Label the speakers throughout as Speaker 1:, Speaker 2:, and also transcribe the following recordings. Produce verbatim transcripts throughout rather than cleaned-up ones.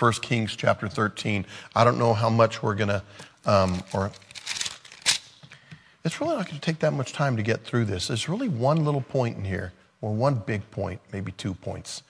Speaker 1: First Kings chapter thirteen. I don't know how much we're going to, um, or it's really not going to take that much time to get through this. There's really one little point in here, or one big point, maybe two points.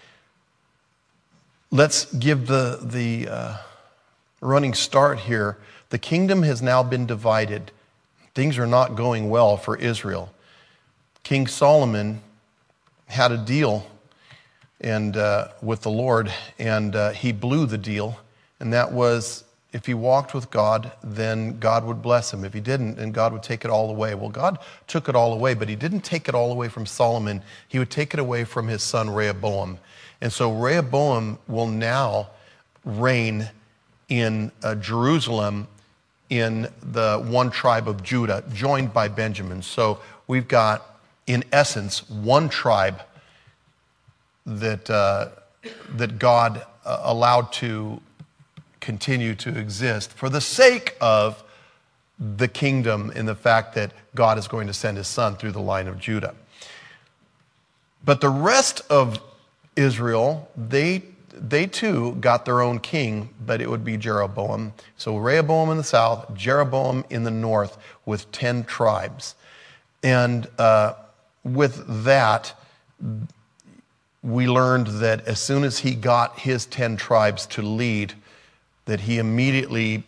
Speaker 1: Let's give the, the uh, running start here. The kingdom has now been divided. Things are not going well for Israel. King Solomon had a deal and uh, with the Lord, and uh, he blew the deal, and that was if he walked with God, then God would bless him. If he didn't, then God would take it all away. Well, God took it all away, but he didn't take it all away from Solomon. He would take it away from his son Rehoboam. And so Rehoboam will now reign in uh, Jerusalem in the one tribe of Judah, joined by Benjamin. So we've got, in essence, one tribe that uh, that God uh, allowed to continue to exist for the sake of the kingdom and the fact that God is going to send his son through the line of Judah. But the rest of Israel, they they too got their own king, but it would be Jeroboam. So Rehoboam in the south, Jeroboam in the north, with ten tribes. And uh, with that, we learned that as soon as he got his ten tribes to lead, that he immediately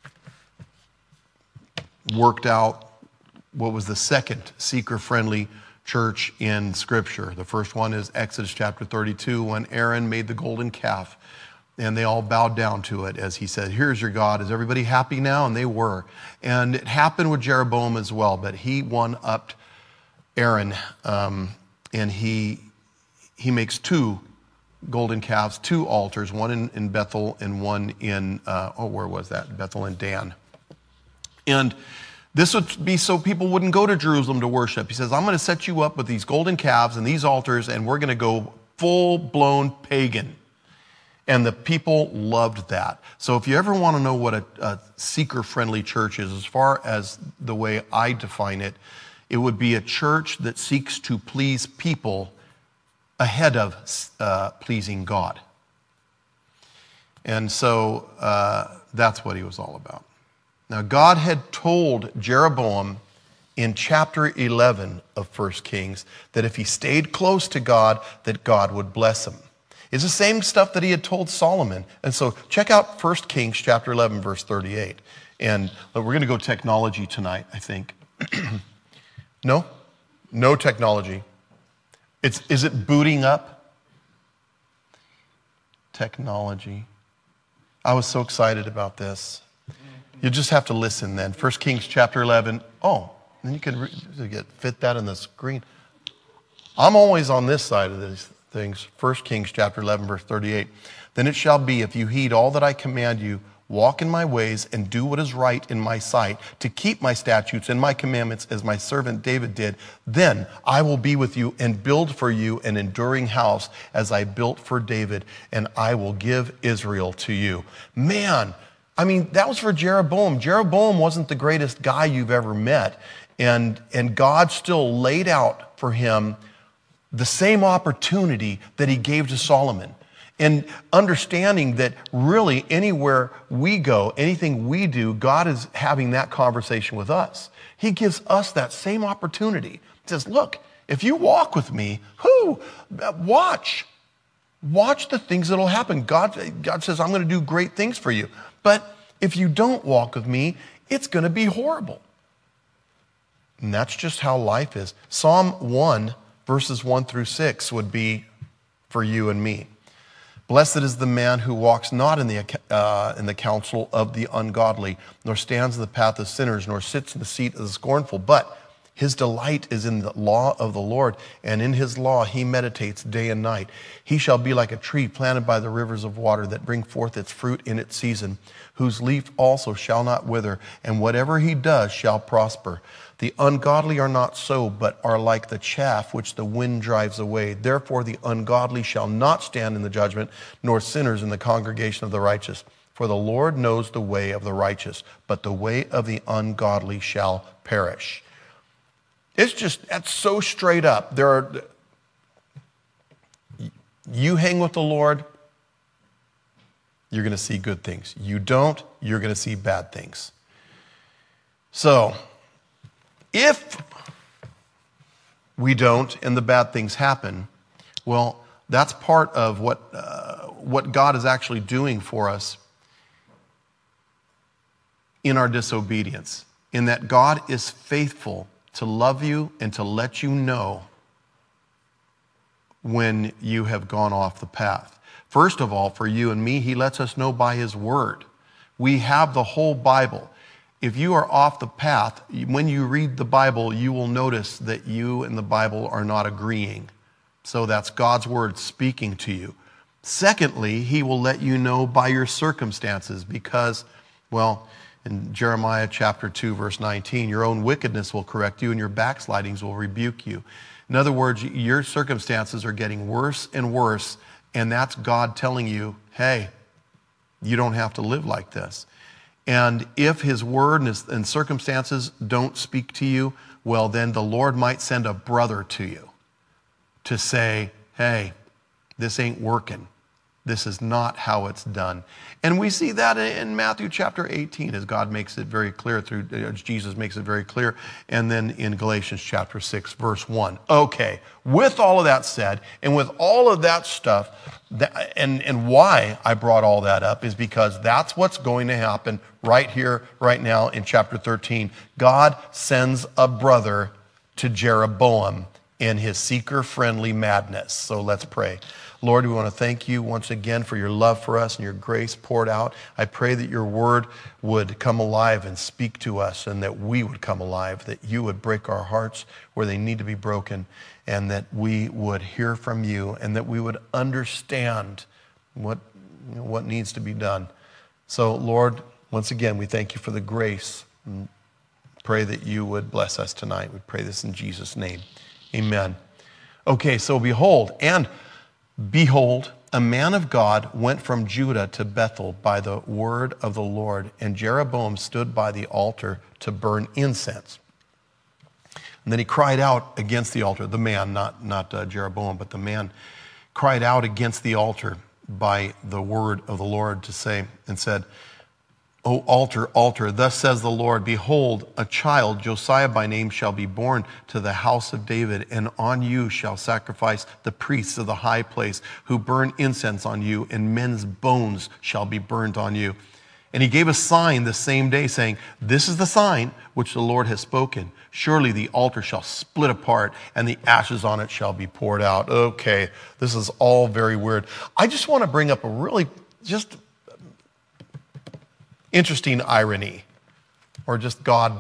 Speaker 1: worked out what was the second seeker-friendly church in Scripture. The first one is Exodus chapter thirty-two, when Aaron made the golden calf, and they all bowed down to it as he said, "Here's your God. Is everybody happy now?" And they were. And it happened with Jeroboam as well, but he one-upped Aaron, um, and he he makes two golden calves, two altars, one in, in Bethel and one in, uh, oh, where was that? Bethel and Dan. And this would be so people wouldn't go to Jerusalem to worship. He says, I'm going to set you up with these golden calves and these altars, and we're going to go full-blown pagan. And the people loved that. So if you ever want to know what a, a seeker-friendly church is, as far as the way I define it, it would be a church that seeks to please people ahead of uh, pleasing God. And so uh, that's what he was all about. Now, God had told Jeroboam in chapter eleven of First Kings that if he stayed close to God, that God would bless him. It's the same stuff that he had told Solomon. And so check out First Kings chapter eleven, verse thirty-eight. And we're going to go technology tonight, I think. No? No technology. It's, is it booting up? Technology. I was so excited about this. You just have to listen then. First Kings chapter eleven. Oh, then you can re- get, fit that in the screen. I'm always on this side of these things. First Kings chapter eleven, verse thirty-eight. Then it shall be, if you heed all that I command you, walk in my ways and do what is right in my sight, to keep my statutes and my commandments as my servant David did, then I will be with you and build for you an enduring house as I built for David, and I will give Israel to you. Man, I mean, that was for Jeroboam. Jeroboam wasn't the greatest guy you've ever met, and, and God still laid out for him the same opportunity that he gave to Solomon. And understanding that really anywhere we go, anything we do, God is having that conversation with us. He gives us that same opportunity. He says, look, if you walk with me, whoo, watch. Watch the things that'll happen. God, God says, I'm going to do great things for you. But if you don't walk with me, it's going to be horrible. And that's just how life is. Psalm one, verses one through six would be for you and me. Blessed is the man who walks not in the, uh, in the counsel of the ungodly, nor stands in the path of sinners, nor sits in the seat of the scornful. But his delight is in the law of the Lord, and in his law he meditates day and night. He shall be like a tree planted by the rivers of water that bring forth its fruit in its season, whose leaf also shall not wither, and whatever he does shall prosper. The ungodly are not so, but are like the chaff which the wind drives away. Therefore the ungodly shall not stand in the judgment, nor sinners in the congregation of the righteous. For the Lord knows the way of the righteous, but the way of the ungodly shall perish. It's just, that's so straight up. There are, you hang with the Lord, you're going to see good things. You don't, you're going to see bad things. So, if we don't and the bad things happen, well, that's part of what uh, what God is actually doing for us in our disobedience, in that God is faithful to love you and to let you know when you have gone off the path. First of all, for you and me, he lets us know by his word. We have the whole Bible. If you are off the path, when you read the Bible, you will notice that you and the Bible are not agreeing. So that's God's word speaking to you. Secondly, he will let you know by your circumstances because, well, in Jeremiah chapter two, verse nineteen, your own wickedness will correct you and your backslidings will rebuke you. In other words, your circumstances are getting worse and worse, and that's God telling you, hey, you don't have to live like this. And if his word and, his, and circumstances don't speak to you, well, then the Lord might send a brother to you to say, hey, this ain't working. This is not how it's done. And we see that in Matthew chapter eighteen as God makes it very clear, through as Jesus makes it very clear, and then in Galatians chapter six, verse one. Okay, with all of that said, and with all of that stuff, that, and, and why I brought all that up is because that's what's going to happen right here, right now in chapter thirteen. God sends a brother to Jeroboam in his seeker-friendly madness. So let's pray. Lord, we want to thank you once again for your love for us and your grace poured out. I pray that your word would come alive and speak to us, and that we would come alive, that you would break our hearts where they need to be broken, and that we would hear from you, and that we would understand what, you know, what needs to be done. So, Lord, once again, we thank you for the grace, and pray that you would bless us tonight. We pray this in Jesus' name. Amen. Okay, so behold, and Behold, a man of God went from Judah to Bethel by the word of the Lord, and Jeroboam stood by the altar to burn incense. And then he cried out against the altar, the man, not, not uh, Jeroboam, but the man cried out against the altar by the word of the Lord to say, and said, O altar, altar, thus says the Lord, behold, a child, Josiah by name, shall be born to the house of David, and on you shall sacrifice the priests of the high place, who burn incense on you, and men's bones shall be burnt on you. And he gave a sign the same day, saying, this is the sign which the Lord has spoken. Surely the altar shall split apart, and the ashes on it shall be poured out. Okay, this is all very weird. I just want to bring up a really just interesting irony, or just God,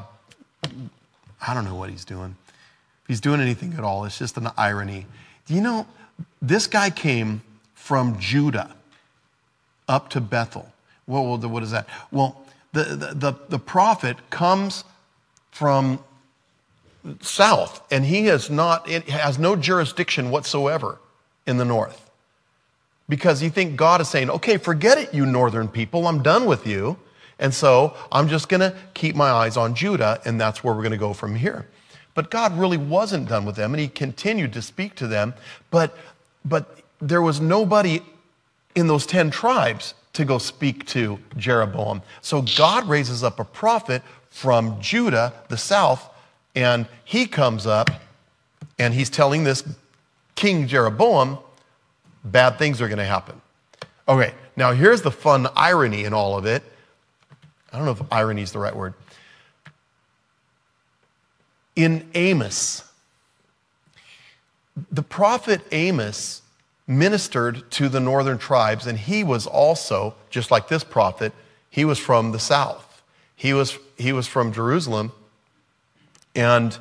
Speaker 1: I don't know what he's doing. If he's doing anything at all, it's just an irony. Do you know, this guy came from Judah up to Bethel. Well, what is that? Well, the, the, the, the prophet comes from south, and he has not, it has no jurisdiction whatsoever in the north. Because you think God is saying, okay, forget it, you northern people, I'm done with you. And so I'm just going to keep my eyes on Judah, and that's where we're going to go from here. But God really wasn't done with them, and he continued to speak to them. But, but there was nobody in those ten tribes to go speak to Jeroboam. So God raises up a prophet from Judah, the south, and he comes up, and he's telling this King Jeroboam, bad things are going to happen. Okay, now here's the fun irony in all of it. I don't know if irony is the right word. In Amos, the prophet Amos ministered to the northern tribes, and he was also, just like this prophet, he was from the south. He was, he was from Jerusalem, and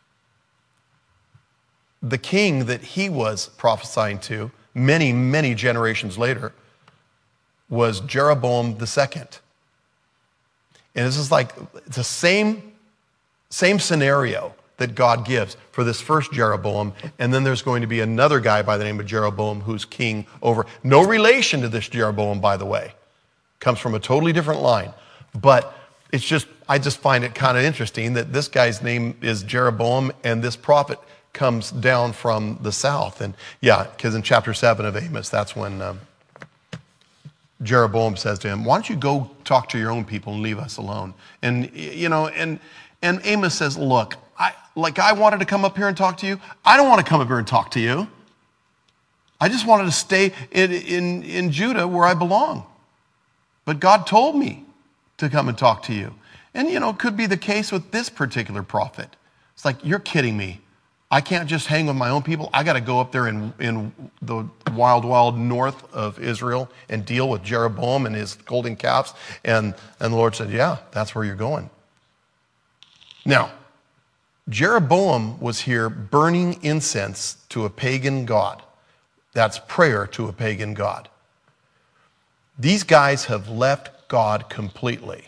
Speaker 1: the king that he was prophesying to many, many generations later was Jeroboam the second. And this is like the same, same scenario that God gives for this first Jeroboam. And then there's going to be another guy by the name of Jeroboam who's king over, no relation to this Jeroboam, by the way. Comes from a totally different line. But it's just, I just find it kind of interesting that this guy's name is Jeroboam and this prophet comes down from the south. And yeah, because in chapter seven of Amos, that's when um, Jeroboam says to him, why don't you go talk to your own people and leave us alone? And, you know, and, and Amos says, look, I, like I wanted to come up here and talk to you. I don't want to come up here and talk to you. I just wanted to stay in, in, in Judah where I belong. But God told me to come and talk to you. And, you know, it could be the case with this particular prophet. It's like, you're kidding me. I can't just hang with my own people. I got to go up there in, in the wild, wild north of Israel and deal with Jeroboam and his golden calves. And, and the Lord said, yeah, that's where you're going. Now, Jeroboam was here burning incense to a pagan god. That's prayer to a pagan god. These guys have left God completely.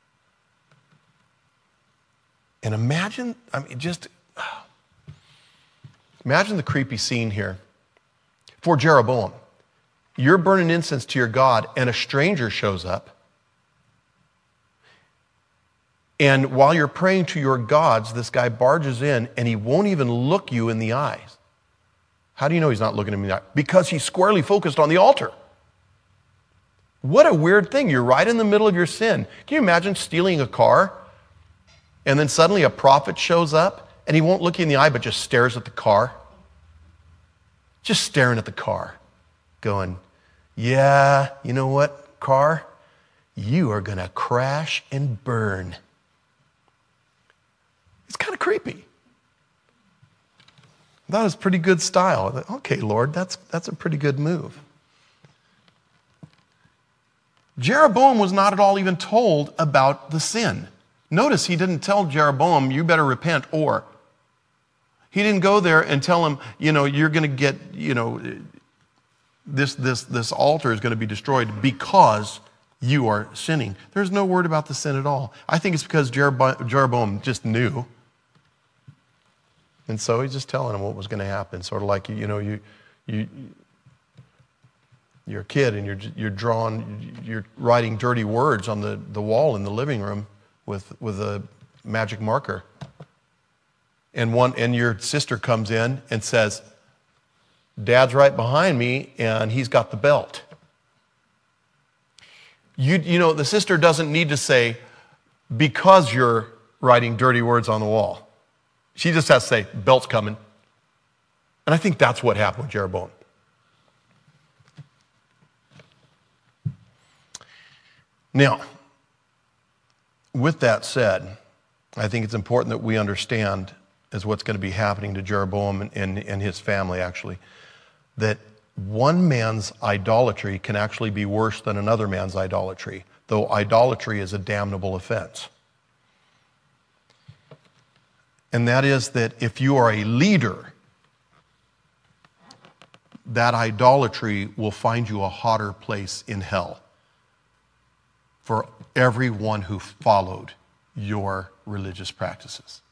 Speaker 1: And imagine, I mean, just imagine the creepy scene here. For Jeroboam, you're burning incense to your God, and a stranger shows up. And while you're praying to your gods, this guy barges in, and he won't even look you in the eyes. How do you know he's not looking at me in the eye? Because he's squarely focused on the altar. What a weird thing. You're right in the middle of your sin. Can you imagine stealing a car, and then suddenly a prophet shows up, and he won't look you in the eye, but just stares at the car? Just staring at the car, going, yeah, you know what, car? You are going to crash and burn. It's kind of creepy. That was pretty good style. Thought, okay, Lord, that's, that's a pretty good move. Jeroboam was not at all even told about the sin. Notice he didn't tell Jeroboam, you better repent, or he didn't go there and tell him, you know, you're going to get, you know, this, this, this altar is going to be destroyed because you are sinning. There's no word about the sin at all. I think it's because Jeroboam, Jeroboam just knew. And so he's just telling him what was going to happen. Sort of like, you know, you, you, you're a kid and you're, you're drawing, you're writing dirty words on the, the wall in the living room with, with a magic marker. And one, and your sister comes in and says, Dad's right behind me and he's got the belt. You, you know, the sister doesn't need to say, because you're writing dirty words on the wall. She just has to say, belt's coming. And I think that's what happened with Jeroboam. Now, with that said, I think it's important that we understand, as what's going to be happening to Jeroboam and, and, and his family, actually, that one man's idolatry can actually be worse than another man's idolatry, though idolatry is a damnable offense. And that is that if you are a leader, that idolatry will find you a hotter place in hell for everyone who followed your religious practices.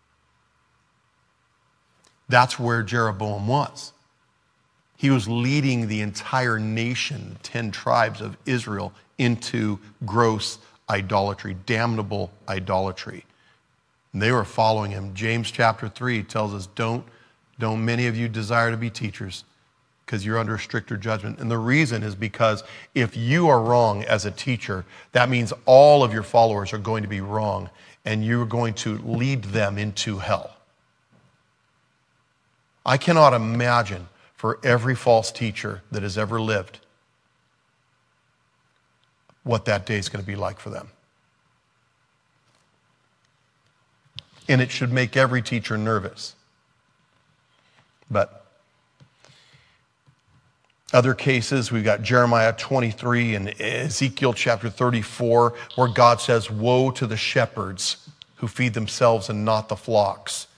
Speaker 1: That's where Jeroboam was. He was leading the entire nation, ten tribes of Israel, into gross idolatry, damnable idolatry. And they were following him. James chapter three tells us, don't, don't many of you desire to be teachers, because you're under a stricter judgment. And the reason is because if you are wrong as a teacher, that means all of your followers are going to be wrong, and you're going to lead them into hell. I cannot imagine for every false teacher that has ever lived what that day is going to be like for them. And it should make every teacher nervous. But other cases, we've got Jeremiah twenty-three and Ezekiel chapter thirty-four, where God says, woe to the shepherds who feed themselves and not the flocks.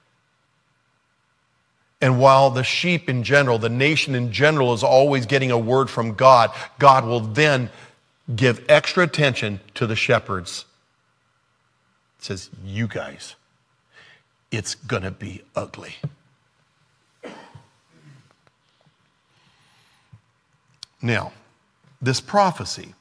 Speaker 1: And while the sheep in general, the nation in general, is always getting a word from God, God will then give extra attention to the shepherds. It says, you guys, it's going to be ugly. Now, this prophecy,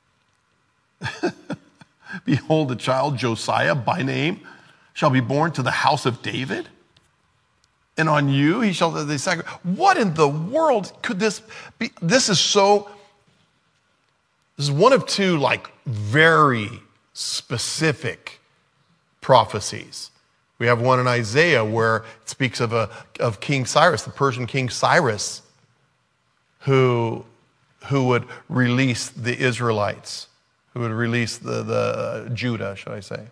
Speaker 1: behold, the child Josiah by name shall be born to the house of David, and on you he shall they sacrifice. What in the world could this be? This is so, This is one of two, like, very specific prophecies. We have one in Isaiah where it speaks of, a, of King Cyrus, the Persian King Cyrus, who, who would release the Israelites, who would release the, the uh, Judah, should I say.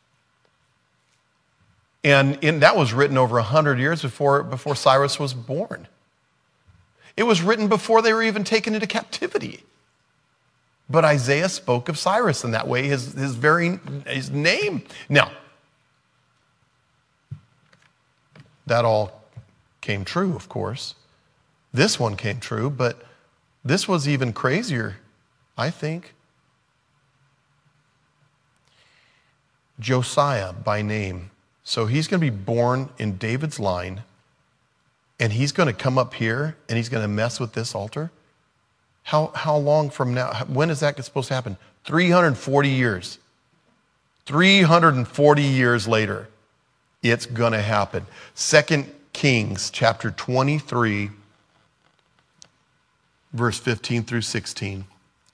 Speaker 1: And in, that was written over one hundred years before, before Cyrus was born. It was written before they were even taken into captivity. But Isaiah spoke of Cyrus in that way, his, his very his name. Now, that all came true, of course. This one came true, but this was even crazier, I think. Josiah by name. So he's going to be born in David's line, and he's going to come up here, and he's going to mess with this altar? How, how long from now? When is that supposed to happen? three hundred forty years. three hundred forty years later, it's going to happen. Second Kings chapter twenty-three, verse fifteen through sixteen,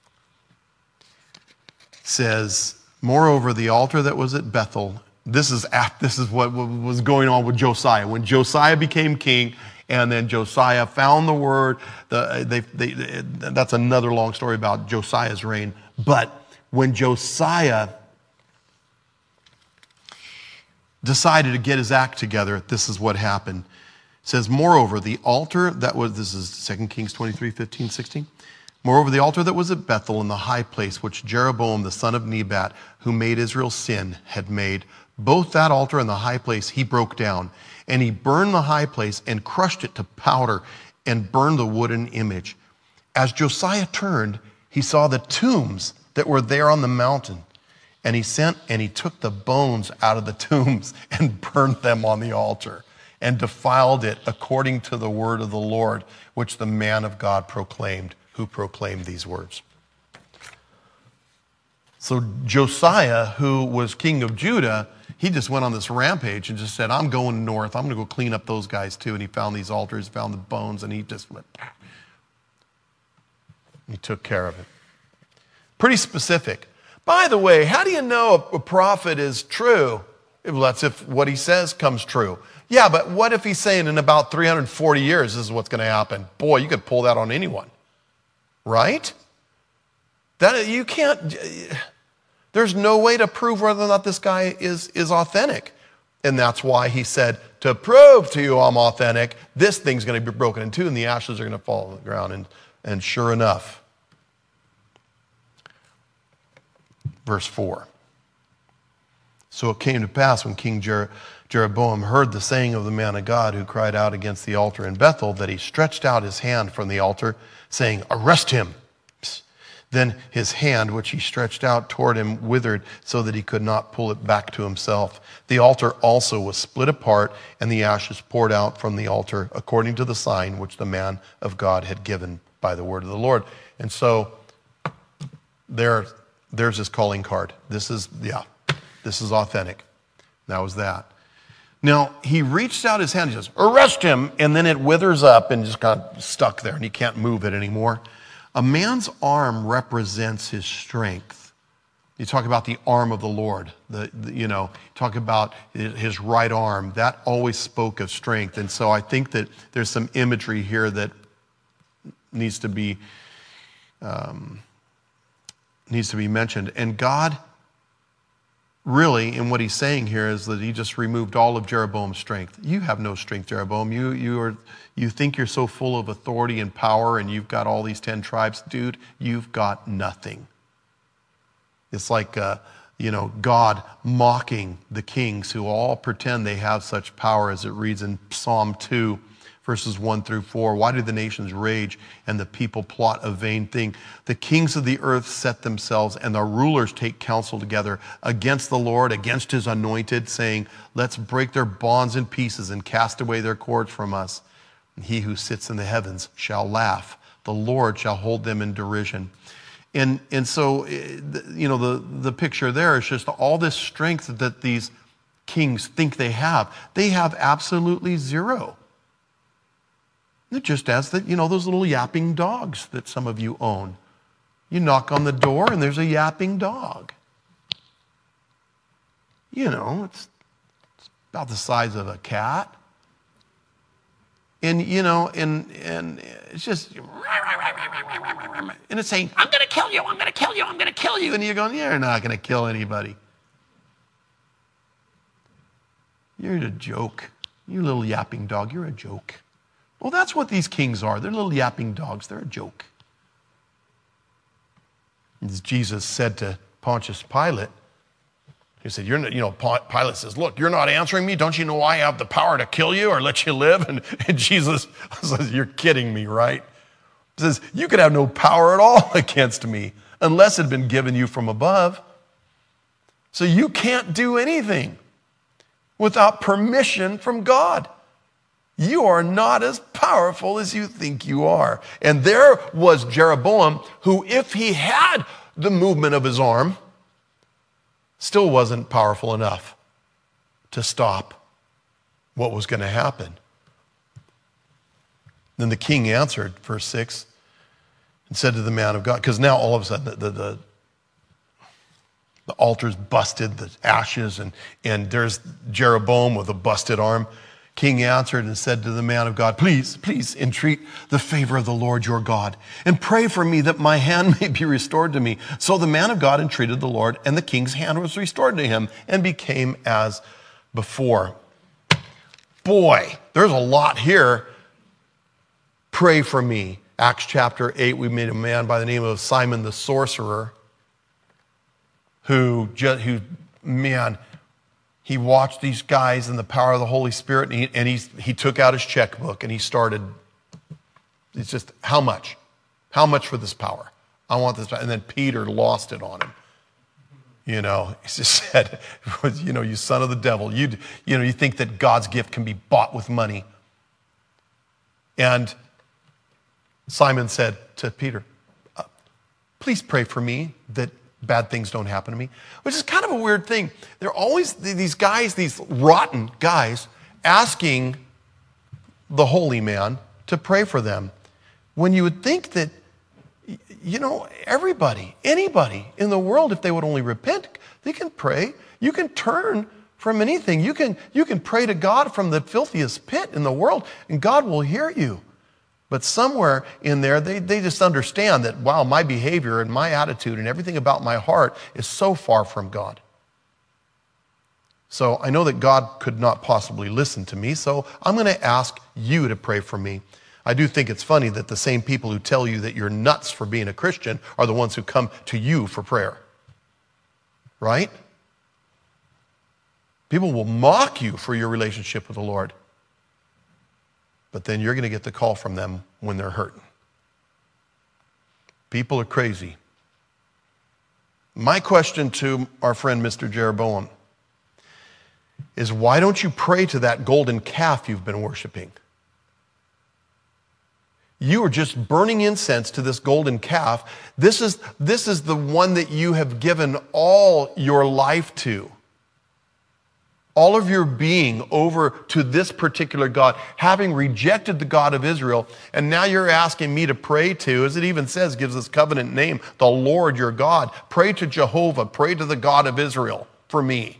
Speaker 1: says, moreover, the altar that was at Bethel, this is, this is what was going on with Josiah. When Josiah became king, and then Josiah found the word. The, they, they, that's another long story about Josiah's reign. But when Josiah decided to get his act together, this is what happened. It says, moreover, the altar that was, this is Second Kings twenty-three, fifteen, sixteen. Moreover, the altar that was at Bethel in the high place, which Jeroboam the son of Nebat, who made Israel sin, had made, both that altar and the high place he broke down. And he burned the high place and crushed it to powder and burned the wooden image. As Josiah turned, he saw the tombs that were there on the mountain. And he sent and he took the bones out of the tombs and burned them on the altar and defiled it according to the word of the Lord, which the man of God proclaimed, who proclaimed these words. So Josiah, who was king of Judah, he just went on this rampage and just said, I'm going north. I'm going to go clean up those guys too. And he found these altars, found the bones, and he just went, he took care of it. Pretty specific. By the way, how do you know a prophet is true? Well, that's if what he says comes true. Yeah, but what if he's saying in about three hundred forty years this is what's going to happen? Boy, you could pull that on anyone, right? That you can't... There's no way to prove whether or not this guy is, is authentic. And that's why he said, to prove to you I'm authentic, this thing's going to be broken in two and the ashes are going to fall on the ground. And, and sure enough, verse four. So it came to pass when King Jer- Jeroboam heard the saying of the man of God who cried out against the altar in Bethel, that he stretched out his hand from the altar, saying, arrest him. Then his hand, which he stretched out toward him, withered so that he could not pull it back to himself. The altar also was split apart, and the ashes poured out from the altar, according to the sign which the man of God had given by the word of the Lord. And so there, there's his calling card. This is, yeah, this is authentic. That was that. Now, he reached out his hand, he says, arrest him, and then it withers up and just got stuck there, and he can't move it anymore. A man's arm represents his strength. You talk about the arm of the Lord, the, the, you know, talk about his right arm. That always spoke of strength. And so I think that there's some imagery here that needs to be um, needs to be mentioned. And God, really, in what he's saying here is that he just removed all of Jeroboam's strength. You have no strength, Jeroboam. You, you, are, you think you're so full of authority and power and you've got all these ten tribes. Dude, you've got nothing. It's like, uh, you know, God mocking the kings who all pretend they have such power, as it reads in Psalm two, verses one through four. Why do the nations rage and the people plot a vain thing? The kings of the earth set themselves and the rulers take counsel together against the Lord, against his anointed, saying, let's break their bonds in pieces and cast away their cords from us. And he who sits in the heavens shall laugh. The Lord shall hold them in derision. And, and so, you know, the, the picture there is just all this strength that these kings think they have. They have absolutely zero. Just as that, you know, those little yapping dogs that some of you own. You knock on the door and there's a yapping dog. You know, it's, it's about the size of a cat. And, you know, and, and it's just, and it's saying, I'm going to kill you, I'm going to kill you, I'm going to kill you. And you're going, you're not going to kill anybody. You're a joke. You little yapping dog, you're a joke. Well, that's what these kings are. They're little yapping dogs. They're a joke. As Jesus said to Pontius Pilate, he said, "You're not," you know, Pilate says, look, you're not answering me. Don't you know I have the power to kill you or let you live? And, and Jesus says, you're kidding me, right? He says, you could have no power at all against me unless it had been given you from above. So you can't do anything without permission from God. You are not as powerful as you think you are. And there was Jeroboam, who, if he had the movement of his arm, still wasn't powerful enough to stop what was going to happen. Then the king answered, verse six, and said to the man of God, because now all of a sudden the, the, the, the altar's busted, the ashes, and, and there's Jeroboam with a busted arm. King answered and said to the man of God, please, please entreat the favor of the Lord your God and pray for me that my hand may be restored to me. So the man of God entreated the Lord, and the king's hand was restored to him and became as before. Boy, there's a lot here. Pray for me. Acts chapter eight, we made a man by the name of Simon the sorcerer who, just, who man, he watched these guys in the power of the Holy Spirit, and he, and he, he took out his checkbook and he started, it's just, how much? How much for this power? I want this. And then Peter lost it on him. You know, he just said, you know, you son of the devil, you, you know, you think that God's gift can be bought with money. And Simon said to Peter, uh, please pray for me that bad things don't happen to me, which is kind of a weird thing. There are always these guys, these rotten guys, asking the holy man to pray for them. When you would think that, you know, everybody, anybody in the world, if they would only repent, they can pray. You can turn from anything. You can, you can pray to God from the filthiest pit in the world, and God will hear you. But somewhere in there, they, they just understand that, wow, my behavior and my attitude and everything about my heart is so far from God. So I know that God could not possibly listen to me, so I'm going to ask you to pray for me. I do think it's funny that the same people who tell you that you're nuts for being a Christian are the ones who come to you for prayer. Right? People will mock you for your relationship with the Lord. But then you're going to get the call from them when they're hurting. People are crazy. My question to our friend Mister Jeroboam is, why don't you pray to that golden calf you've been worshiping? You are just burning incense to this golden calf. This is, this is the one that you have given all your life to. All of your being over to this particular God, having rejected the God of Israel, and now you're asking me to pray to, as it even says, gives this covenant name, the Lord your God. Pray to Jehovah, pray to the God of Israel for me.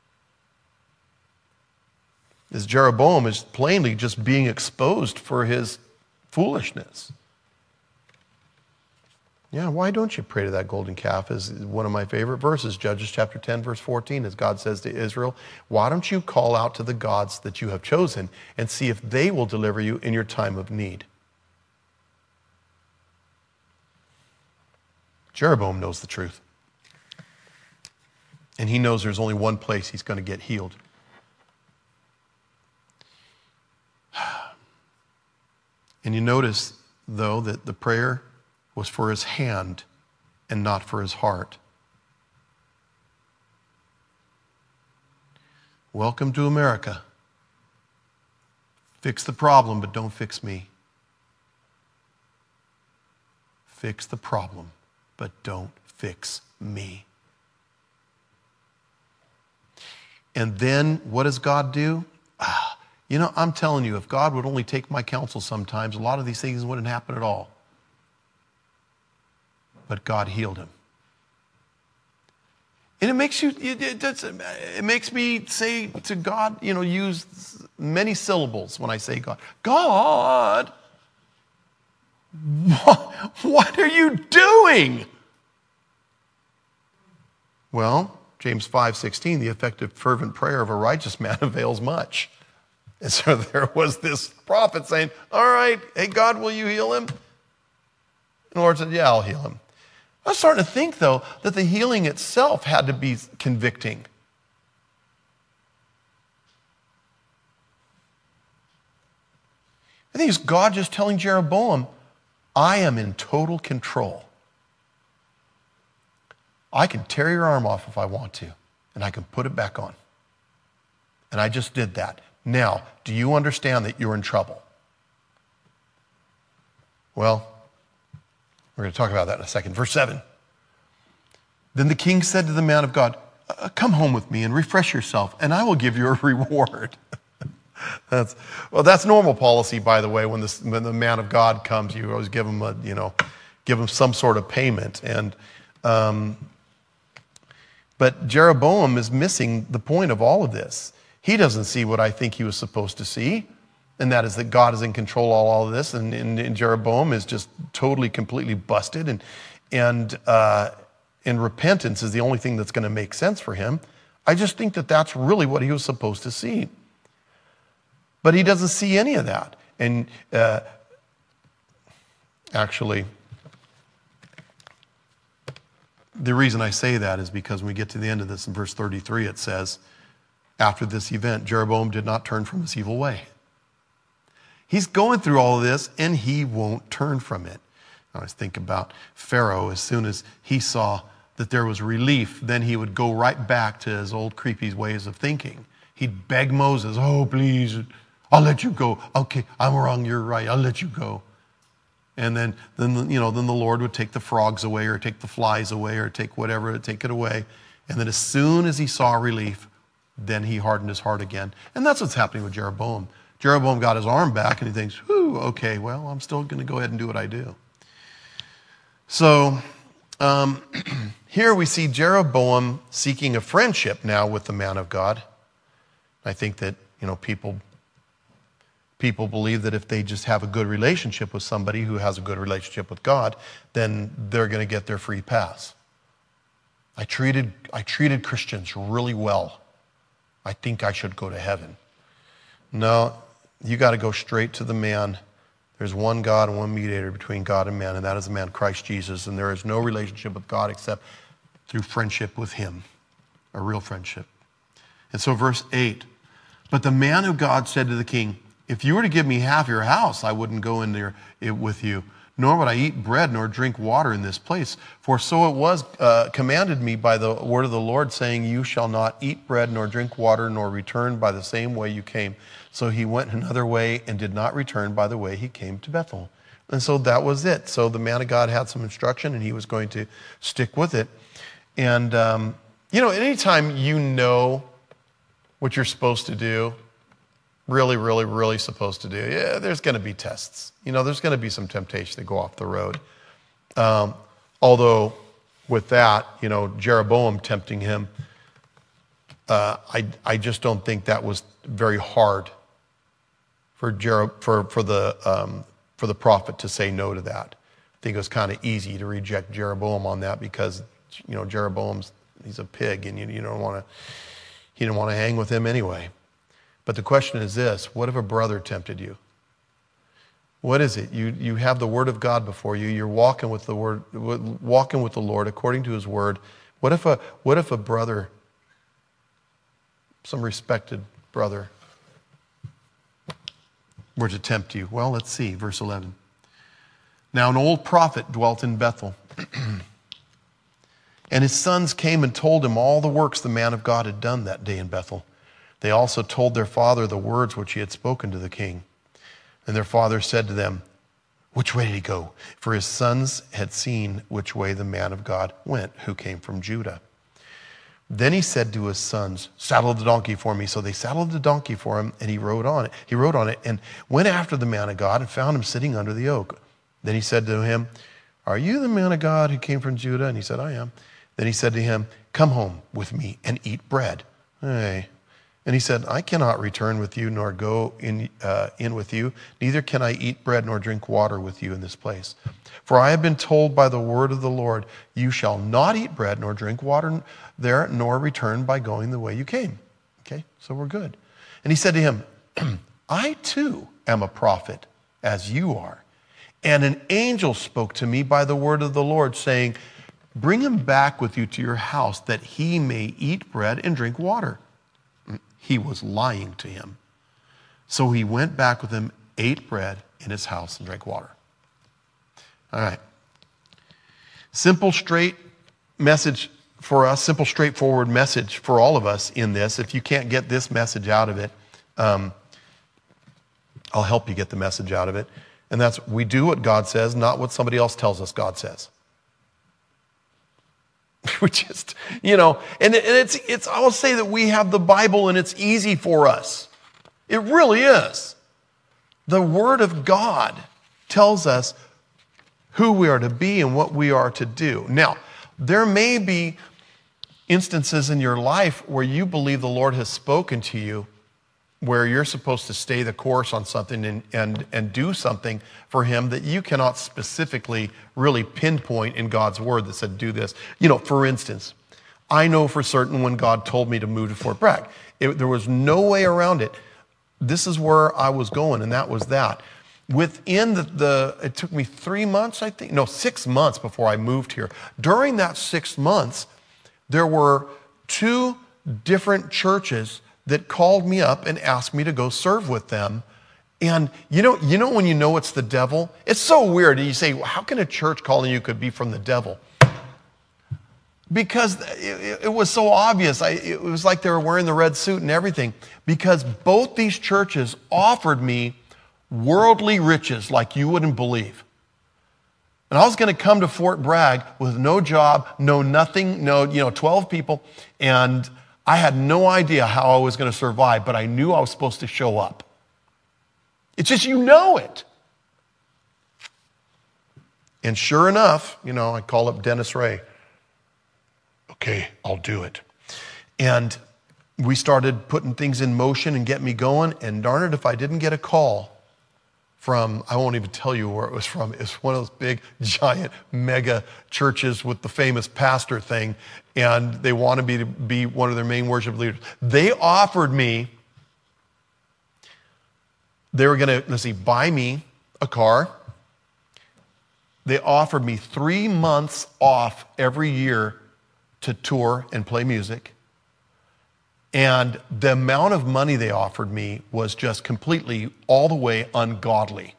Speaker 1: As Jeroboam is plainly just being exposed for his foolishness. Yeah, why don't you pray to that golden calf is one of my favorite verses, Judges chapter ten, verse fourteen, as God says to Israel, why don't you call out to the gods that you have chosen and see if they will deliver you in your time of need? Jeroboam knows the truth. And he knows there's only one place he's going to get healed. And you notice, though, that the prayer was for his hand and not for his heart. Welcome to America. Fix the problem, but don't fix me. Fix the problem, but don't fix me. And then what does God do? Ah, you know, I'm telling you, if God would only take my counsel sometimes, a lot of these things wouldn't happen at all. but God healed him. And it makes you, it, it, does, it makes me say to God, you know, use many syllables when I say God. God, what, what are you doing? Well, James five sixteen, the effective fervent prayer of a righteous man avails much. And so there was this prophet saying, all right, hey, God, will you heal him? And the Lord said, yeah, I'll heal him. I was starting to think, though, that the healing itself had to be convicting. I think it's God just telling Jeroboam, I am in total control. I can tear your arm off if I want to, and I can put it back on. And I just did that. Now, do you understand that you're in trouble? Well, we're going to talk about that in a second. Verse seven. Then the king said to the man of God, come home with me and refresh yourself, and I will give you a reward. that's, well, that's normal policy, by the way. When, this, when the man of God comes, you always give him a, you know, give him some sort of payment. And um, but Jeroboam is missing the point of all of this. He doesn't see what I think he was supposed to see, and that is that God is in control of all of this, and, and, and Jeroboam is just totally, completely busted, and and uh, and repentance is the only thing that's going to make sense for him. I just think that that's really what he was supposed to see. But he doesn't see any of that. And uh, actually, the reason I say that is because when we get to the end of this in verse thirty-three, it says, after this event, Jeroboam did not turn from his evil way. He's going through all of this, and he won't turn from it. I always think about Pharaoh. As soon as he saw that there was relief, then he would go right back to his old creepy ways of thinking. He'd beg Moses, oh, please, I'll let you go. Okay, I'm wrong, you're right, I'll let you go. And then, then, you know, then the Lord would take the frogs away, or take the flies away, or take whatever, take it away. And then as soon as he saw relief, then he hardened his heart again. And that's what's happening with Jeroboam. Jeroboam got his arm back, and he thinks, whew, okay, well, I'm still going to go ahead and do what I do. So um, here we see Jeroboam seeking a friendship now with the man of God. I think that, you know, people, people believe that if they just have a good relationship with somebody who has a good relationship with God, then they're going to get their free pass. I treated, I treated Christians really well. I think I should go to heaven. No, you got to go straight to the man. There's one God and one mediator between God and man, and that is the man Christ Jesus. And there is no relationship with God except through friendship with him, a real friendship. And so verse eight, but the man of God said to the king, if you were to give me half your house, I wouldn't go in there with you, nor would I eat bread nor drink water in this place. For so it was uh, commanded me by the word of the Lord, saying, you shall not eat bread nor drink water, nor return by the same way you came. So he went another way and did not return by the way he came to Bethel. And so that was it. So the man of God had some instruction, and he was going to stick with it. And, um, you know, anytime you know what you're supposed to do, really, really, really supposed to do, yeah, there's going to be tests. You know, there's going to be some temptation to go off the road. Um, although with that, you know, Jeroboam tempting him, uh, I, I just don't think that was very hard for Jer- for for the um, for the prophet to say no to that. I think it was kind of easy to reject Jeroboam on that because, you know, Jeroboam's, he's a pig, and you, you don't want to, he didn't want to hang with him anyway. But the question is this, what if a brother tempted you? What is it? You you have the word of God before you. You're walking with the word, walking with the Lord according to his word. What if a what if a brother, some respected brother, were to tempt you? Well, let's see, verse eleven. Now an old prophet dwelt in Bethel, and his sons came and told him all the works the man of God had done that day in Bethel. They also told their father the words which he had spoken to the king. And their father said to them, which way did he go? For his sons had seen which way the man of God went, who came from Judah. Then he said to his sons, saddle the donkey for me. So they saddled the donkey for him, and he rode on it. He rode on it and went after the man of God and found him sitting under the oak. Then he said to him, are you the man of God who came from Judah? And he said, I am. Then he said to him, come home with me and eat bread. Hey. And he said, I cannot return with you nor go in, uh, in with you. Neither can I eat bread nor drink water with you in this place. For I have been told by the word of the Lord, you shall not eat bread nor drink water there, nor return by going the way you came. Okay, so we're good. And he said to him, I too am a prophet, as you are. And an angel spoke to me by the word of the Lord, saying, bring him back with you to your house, that he may eat bread and drink water. He was lying to him. So he went back with him, ate bread in his house, and drank water. All right. Simple, straight message for us, simple, straightforward message for all of us in this. If you can't get this message out of it, um, I'll help you get the message out of it. And that's, we do what God says, not what somebody else tells us God says. We just, you know, and, and it's, it's, I will say that we have the Bible and it's easy for us. It really is. The Word of God tells us who we are to be and what we are to do. Now, there may be instances in your life where you believe the Lord has spoken to you, where you're supposed to stay the course on something and, and, and do something for Him that you cannot specifically really pinpoint in God's Word that said, do this. You know, for instance, I know for certain when God told me to move to Fort Bragg, it, there was no way around it. This is where I was going, and that was that. Within the, the, it took me three months, I think, no, six months before I moved here. During that six months, there were two different churches that called me up and asked me to go serve with them. And you know, you know when you know it's the devil? It's so weird. And you say, well, how can a church calling you could be from the devil? Because it, it was so obvious. I, it was like they were wearing the red suit and everything. Because both these churches offered me worldly riches like you wouldn't believe. And I was going to come to Fort Bragg with no job, no nothing, no, you know, twelve people. And I had no idea how I was going to survive, but I knew I was supposed to show up. It's just, you know it. And sure enough, you know, I call up Dennis Ray. Okay, I'll do it. And we started putting things in motion and getting me going. And darn it, if I didn't get a call from, I won't even tell you where it was from. It's one of those big, giant, mega churches with the famous pastor thing. And they wanted me to be one of their main worship leaders. They offered me, they were going to, let's see, buy me a car. They offered me three months off every year to tour and play music. And the amount of money they offered me was just completely, all the way ungodly.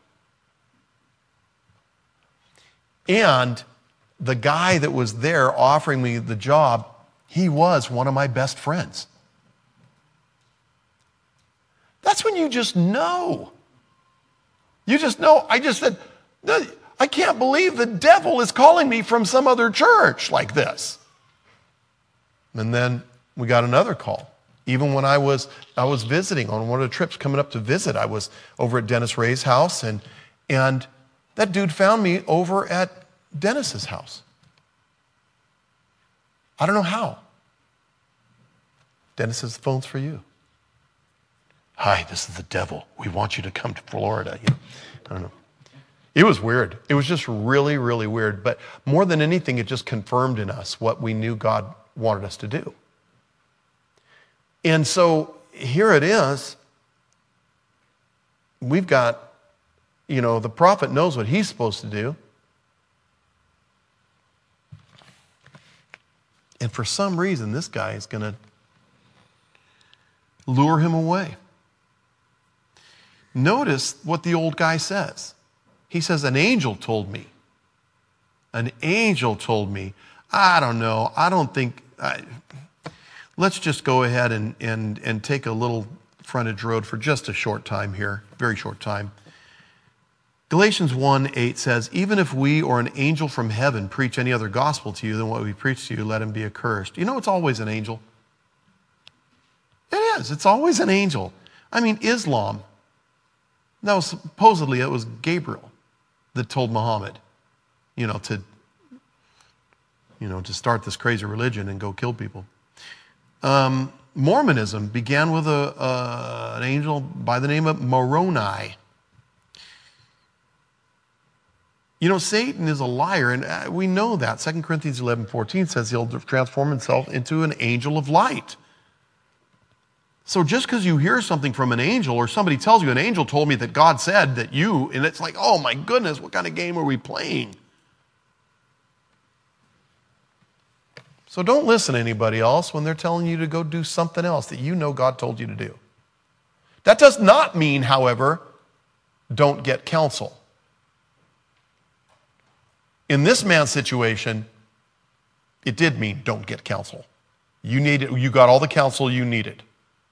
Speaker 1: And the guy that was there offering me the job, he was one of my best friends. That's when you just know. You just know. I just said, I can't believe the devil is calling me from some other church like this. And then we got another call. Even when I was I was visiting on one of the trips coming up to visit, I was over at Dennis Ray's house, and and that dude found me over at Dennis's house. I don't know how. Dennis says, the phone's for you. Hi, this is the devil. We want you to come to Florida. You know, I don't know. It was weird. It was just really, really weird. But more than anything, it just confirmed in us what we knew God wanted us to do. And so here it is. We've got, you know, the prophet knows what he's supposed to do. And for some reason, this guy is going to lure him away. Notice what the old guy says. He says, an angel told me. An angel told me. I don't know. I don't think... I, let's just go ahead and, and, and take a little frontage road for just a short time here. Very short time. Galatians one eight says, even if we or an angel from heaven preach any other gospel to you than what we preach to you, let him be accursed. You know, it's always an angel. It is. It's always an angel. I mean, Islam. That was supposedly, it was Gabriel that told Muhammad. you know, to, you know, to start this crazy religion and go kill people. Um, Mormonism began with a, uh, an angel by the name of Moroni. You know, Satan is a liar, and we know that. Second Corinthians eleven fourteen says he'll transform himself into an angel of light. So just because you hear something from an angel, or somebody tells you, an angel told me that God said that you, and it's like, oh my goodness, what kind of game are we playing? So don't listen to anybody else when they're telling you to go do something else that you know God told you to do. That does not mean, however, don't get counsel. In this man's situation, it did mean don't get counsel. You needed, you got all the counsel you needed.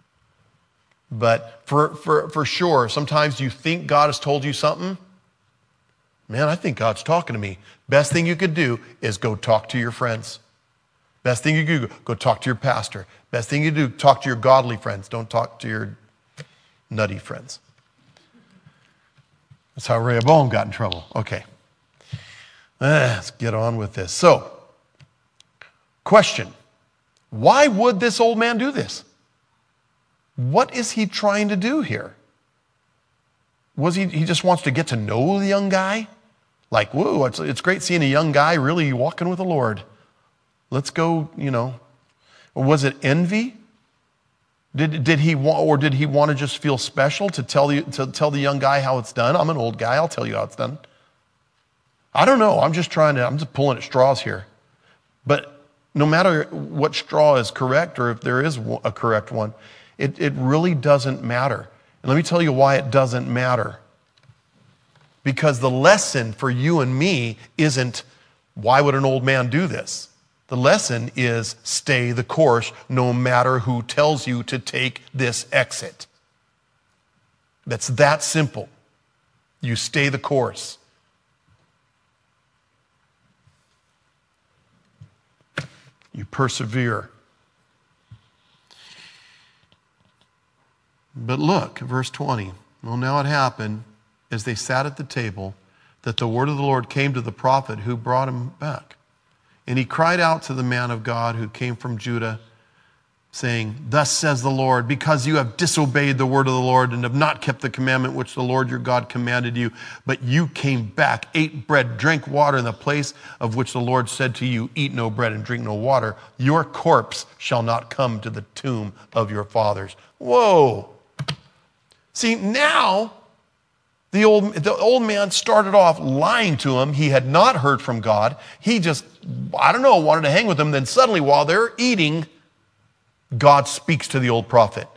Speaker 1: But for, for, for sure, sometimes you think God has told you something. Man, I think God's talking to me. Best thing you could do is go talk to your friends. Best thing you could do, go talk to your pastor. Best thing you do, talk to your godly friends. Don't talk to your nutty friends. That's how Rehoboam got in trouble. Okay. Let's get on with this. So, question. Why would this old man do this? What is he trying to do here? Was he, he just wants to get to know the young guy? Like, whoa, it's, it's great seeing a young guy really walking with the Lord. Let's go, you know. Was it envy? Did, did he want, or did he want to just feel special to tell, the, to tell the young guy how it's done? I'm an old guy, I'll tell you how it's done. I don't know, I'm just trying to, I'm just pulling at straws here. But no matter what straw is correct, or if there is a correct one, it, it really doesn't matter. And let me tell you why it doesn't matter. Because the lesson for you and me isn't, why would an old man do this? The lesson is stay the course no matter who tells you to take this exit. That's that simple. You stay the course. You persevere. But look, verse twenty. Well, now it happened as they sat at the table that the word of the Lord came to the prophet who brought him back. And he cried out to the man of God who came from Judah, saying, thus says the Lord, because you have disobeyed the word of the Lord and have not kept the commandment which the Lord your God commanded you, but you came back, ate bread, drank water in the place of which the Lord said to you, eat no bread and drink no water, your corpse shall not come to the tomb of your fathers. Whoa. See, now the old, the old man started off lying to him. He had not heard from God. He just, I don't know, wanted to hang with him. Then suddenly while they're eating, God speaks to the old prophet.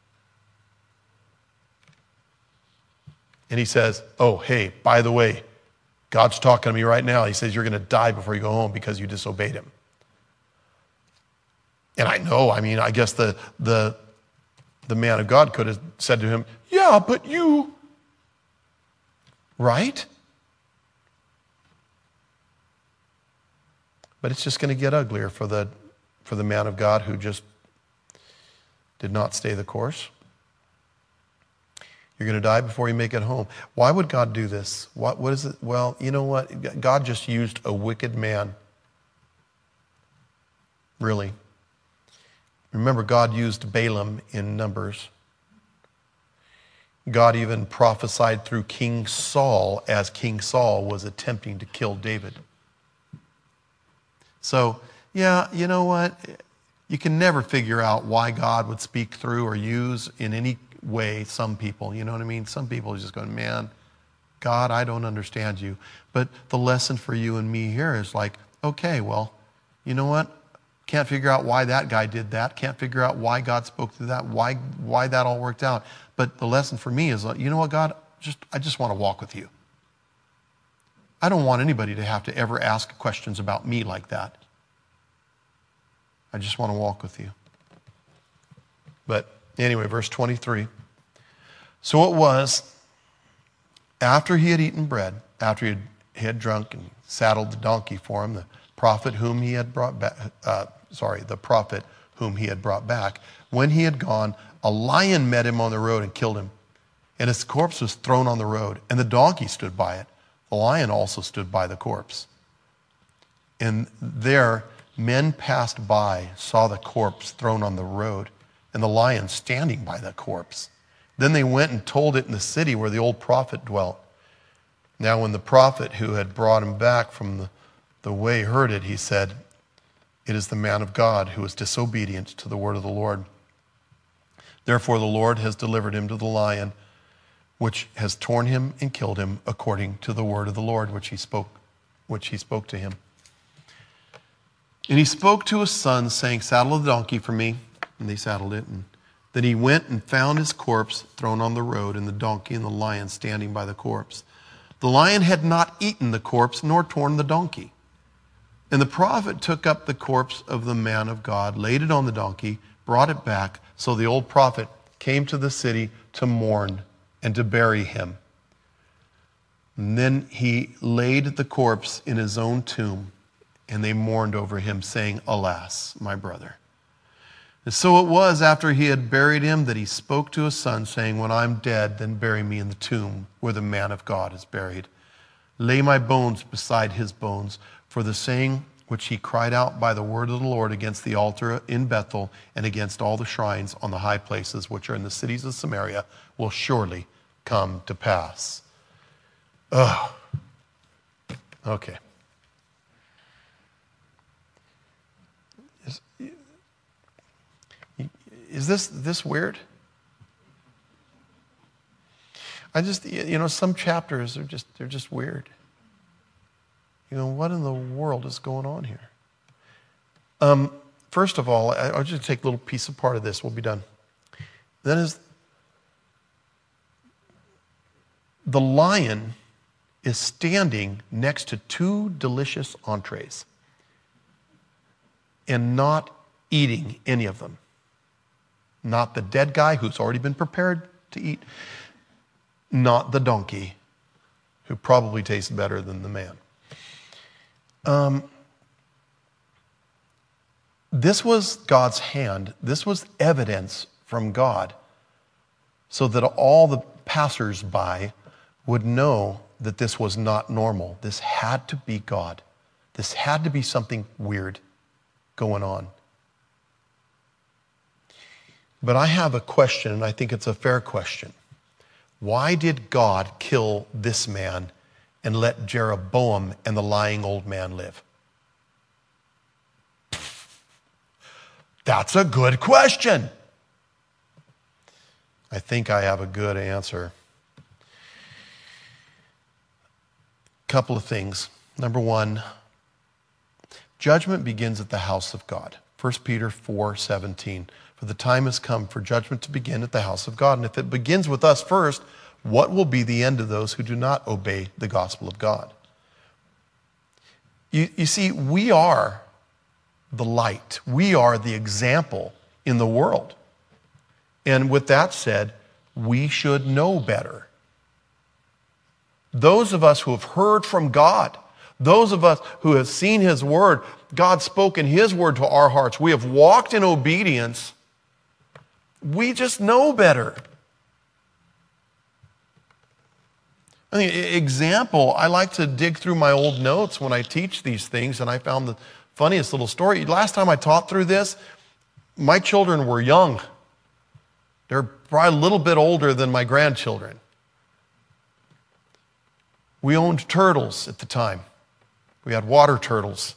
Speaker 1: And he says, oh, hey, by the way, God's talking to me right now. He says, you're going to die before you go home because you disobeyed him. And I know, I mean, I guess the, the, the man of God could have said to him, yeah, but you, right? But it's just going to get uglier for the, for the man of God who just did not stay the course. You're going to die before you make it home. Why would God do this? What, what is it? Well, you know what? God just used a wicked man. Really. Remember, God used Balaam in Numbers. God even prophesied through King Saul as King Saul was attempting to kill David. So, yeah, you know what? You can never figure out why God would speak through or use in any way some people. You know what I mean? Some people are just going, man, God, I don't understand you. But the lesson for you and me here is like, okay, well, you know what? Can't figure out why that guy did that. Can't figure out why God spoke through that, why, why that all worked out. But the lesson for me is, you know what, God? Just I just want to walk with you. I don't want anybody to have to ever ask questions about me like that. I just want to walk with you. But anyway, verse twenty-three. So it was, after he had eaten bread, after he had, he had drunk and saddled the donkey for him, the prophet whom he had brought back, uh, sorry, the prophet whom he had brought back, when he had gone, a lion met him on the road and killed him. And his corpse was thrown on the road, and the donkey stood by it. The lion also stood by the corpse. And there, men passed by, saw the corpse thrown on the road, and the lion standing by the corpse. Then they went and told it in the city where the old prophet dwelt. Now when the prophet who had brought him back from the, the way heard it, he said, "It is the man of God who is disobedient to the word of the Lord. Therefore the Lord has delivered him to the lion, which has torn him and killed him according to the word of the Lord, which he spoke, which he spoke to him. And he spoke to his son, saying, 'Saddle the donkey for me.' And they saddled it. And then he went and found his corpse thrown on the road, and the donkey and the lion standing by the corpse. The lion had not eaten the corpse, nor torn the donkey. And the prophet took up the corpse of the man of God, laid it on the donkey, brought it back. So the old prophet came to the city to mourn and to bury him. And then he laid the corpse in his own tomb, and they mourned over him, saying, 'Alas, my brother.' And so it was after he had buried him that he spoke to his son, saying, 'When I'm dead, then bury me in the tomb where the man of God is buried. Lay my bones beside his bones.' For the saying which he cried out by the word of the Lord against the altar in Bethel and against all the shrines on the high places which are in the cities of Samaria will surely come to pass." Ugh. Okay. Is, is this this weird? I just, you know, some chapters are just, they're just weird. You know, what in the world is going on here? Um, first of all, I'll just take a little piece of part of this. We'll be done. That is, the lion is standing next to two delicious entrees and not eating any of them. Not the dead guy who's already been prepared to eat. Not the donkey, who probably tastes better than the man. Um, this was God's hand. This was evidence from God so that all the passers-by would know that this was not normal. This had to be God. This had to be something weird going on. But I have a question, and I think it's a fair question. Why did God kill this man and let Jeroboam and the lying old man live? That's a good question. I think I have a good answer. Couple of things. Number one, judgment begins at the house of God. First Peter four seventeen. For the time has come for judgment to begin at the house of God. And if it begins with us first, what will be the end of those who do not obey the gospel of God? You, you see, we are the light. We are the example in the world. And with that said, we should know better. Those of us who have heard from God, those of us who have seen his word, God spoken his word to our hearts, we have walked in obedience, we just know better. I mean, example, I like to dig through my old notes when I teach these things, and I found the funniest little story. Last time I taught through this, my children were young. They're probably a little bit older than my grandchildren. We owned turtles at the time. We had water turtles.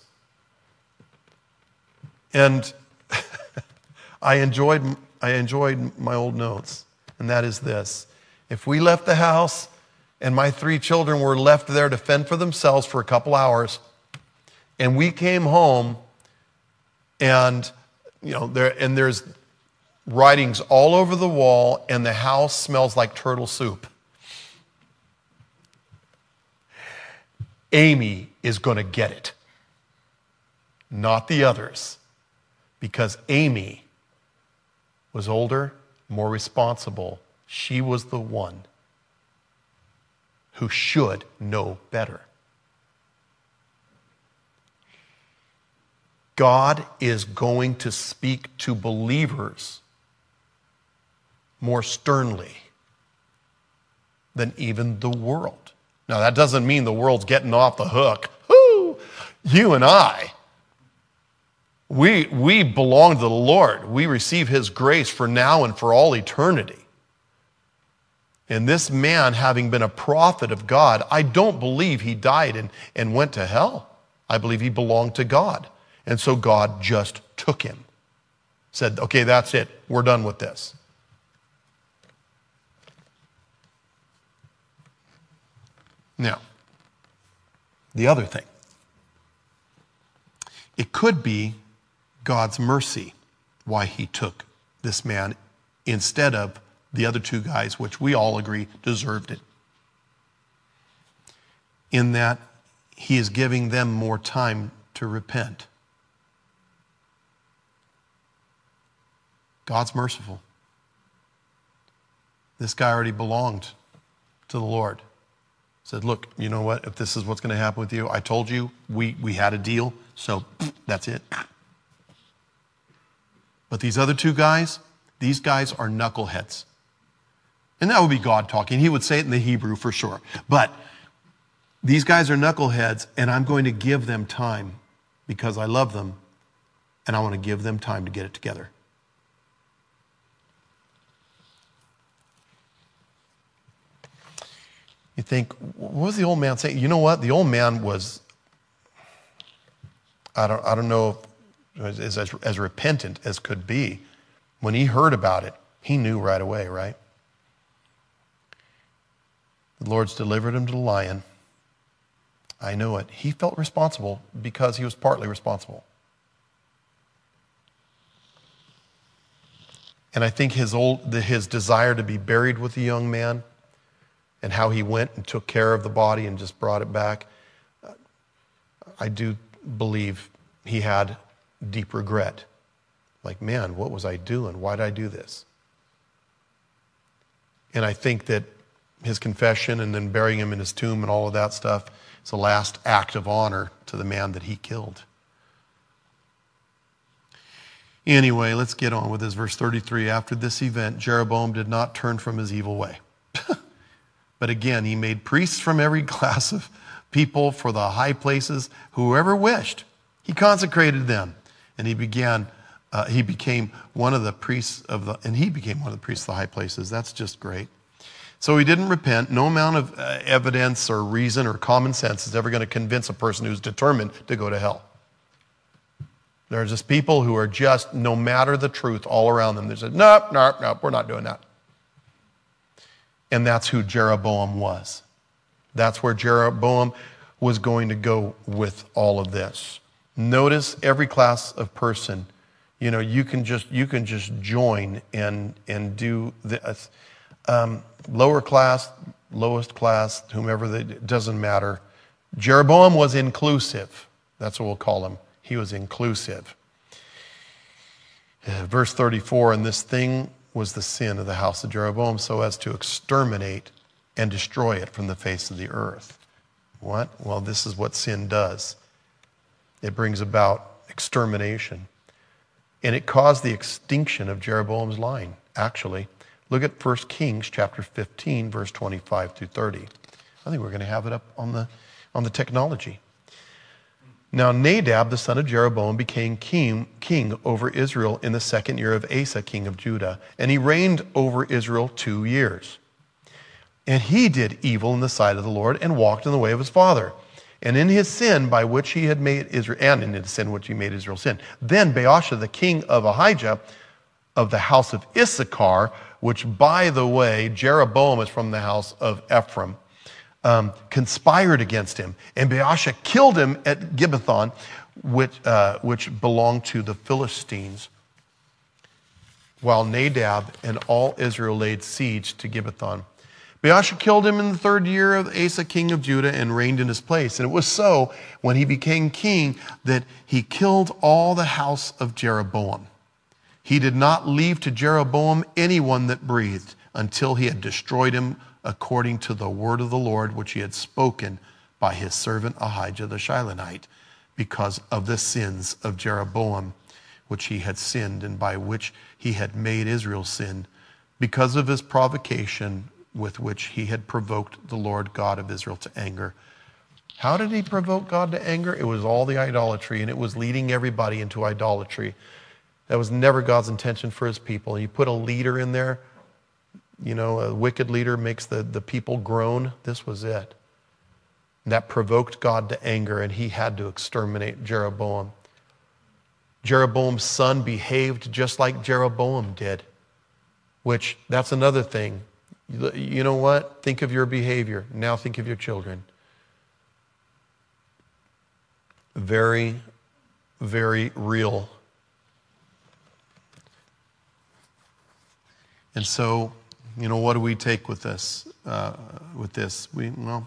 Speaker 1: And I enjoyed, I enjoyed my old notes, and that is this. If we left the house and my three children were left there to fend for themselves for a couple hours, and we came home, and you know, there and there's writings all over the wall, and the house smells like turtle soup, Amy is going to get it, not the others, because Amy was older, more responsible. She was the one who should know better. God is going to speak to believers more sternly than even the world. Now, that doesn't mean the world's getting off the hook. Woo! You and I, we, we belong to the Lord. We receive his grace for now and for all eternity. And this man, having been a prophet of God, I don't believe he died and, and went to hell. I believe he belonged to God. And so God just took him. Said, okay, that's it. We're done with this. Now, the other thing. It could be God's mercy why he took this man instead of the other two guys, which we all agree deserved it. In that he is giving them more time to repent. God's merciful. This guy already belonged to the Lord. Said, look, you know what? If this is what's going to happen with you, I told you, we, we had a deal, so that's it. But these other two guys, these guys are knuckleheads. And that would be God talking. He would say it in the Hebrew for sure. But these guys are knuckleheads, and I'm going to give them time because I love them, and I want to give them time to get it together. You think, what was the old man saying? You know what? The old man was, I don't, I don't know, if, as, as, as repentant as could be. When he heard about it, he knew right away, right? The Lord's delivered him to the lion. I know it. He felt responsible because he was partly responsible. And I think his old, his desire to be buried with the young man and how he went and took care of the body and just brought it back, I do believe he had deep regret. Like, man, what was I doing? Why did I do this? And I think that his confession and then burying him in his tomb and all of that stuff is the last act of honor to the man that he killed. Anyway, let's get on with this. Verse thirty-three, after this event, Jeroboam did not turn from his evil way. But again, he made priests from every class of people for the high places, whoever wished. He consecrated them, and he began. Uh, he became one of the priests of the, and he became one of the priests of the high places. That's just great. So he didn't repent. No amount of uh, evidence or reason or common sense is ever going to convince a person who's determined to go to hell. There are just people who are just, no matter the truth all around them, they say, nope, nope, nope, we're not doing that. And that's who Jeroboam was. That's where Jeroboam was going to go with all of this. Notice every class of person, you know, you can just you can just join and and do this. Um, lower class, lowest class, whomever, they, it doesn't matter. Jeroboam was inclusive. That's what we'll call him. He was inclusive. Uh, verse thirty-four, and this thing was the sin of the house of Jeroboam, so as to exterminate and destroy it from the face of the earth. What? Well, this is what sin does. It brings about extermination. And it caused the extinction of Jeroboam's line, actually. Look at First Kings chapter fifteen, verse twenty-five through thirty. I think we're going to have it up on the, on the technology. Now Nadab, the son of Jeroboam, became king, king over Israel in the second year of Asa, king of Judah. And he reigned over Israel two years. And he did evil in the sight of the Lord and walked in the way of his father. And in his sin by which he had made Israel, and in his sin which he made Israel sin. Then Baasha, the king of Ahijah, of the house of Issachar, which, by the way, Jeroboam is from the house of Ephraim, um, conspired against him. And Baasha killed him at Gibbethon, which, uh, which belonged to the Philistines, while Nadab and all Israel laid siege to Gibbethon. Baasha killed him in the third year of Asa, king of Judah, and reigned in his place. And it was so, when he became king, that he killed all the house of Jeroboam. He did not leave to Jeroboam anyone that breathed, until he had destroyed him according to the word of the Lord, which he had spoken by his servant Ahijah the Shilonite, because of the sins of Jeroboam, which he had sinned, and by which he had made Israel sin, because of his provocation with which he had provoked the Lord God of Israel to anger, How did he provoke God to anger? It was all the idolatry, and it was leading everybody into idolatry. That was never God's intention for his people. You put a leader in there, you know, a wicked leader makes the, the people groan. This was it. And that provoked God to anger, and he had to exterminate Jeroboam. Jeroboam's son behaved just like Jeroboam did, which that's another thing. You know what? Think of your behavior. Now think of your children. Very, very real. And so, you know, what do we take with this? Uh, with this, we well,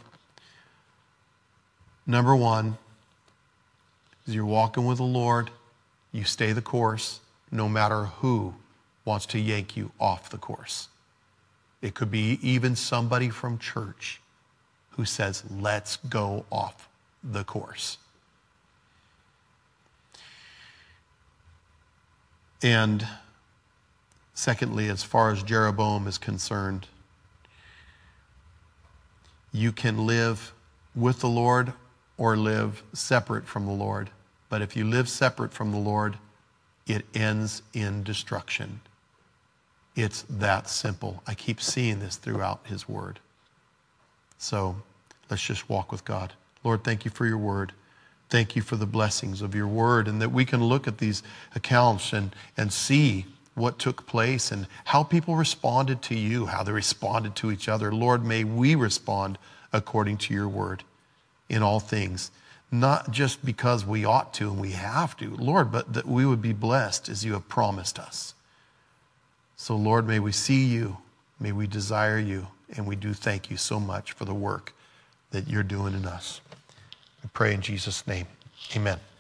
Speaker 1: number one is you're walking with the Lord. You stay the course, no matter who wants to yank you off the course. It could be even somebody from church who says, "Let's go off the course." And secondly, as far as Jeroboam is concerned, you can live with the Lord or live separate from the Lord. But if you live separate from the Lord, it ends in destruction. It's that simple. I keep seeing this throughout his word. So let's just walk with God. Lord, thank you for your word. Thank you for the blessings of your word, and that we can look at these accounts and, and see what took place and how people responded to you, how they responded to each other. Lord, may we respond according to your word in all things, not just because we ought to and we have to, Lord, but that we would be blessed as you have promised us. So, Lord, may we see you, may we desire you, and we do thank you so much for the work that you're doing in us. I pray in Jesus' name, amen.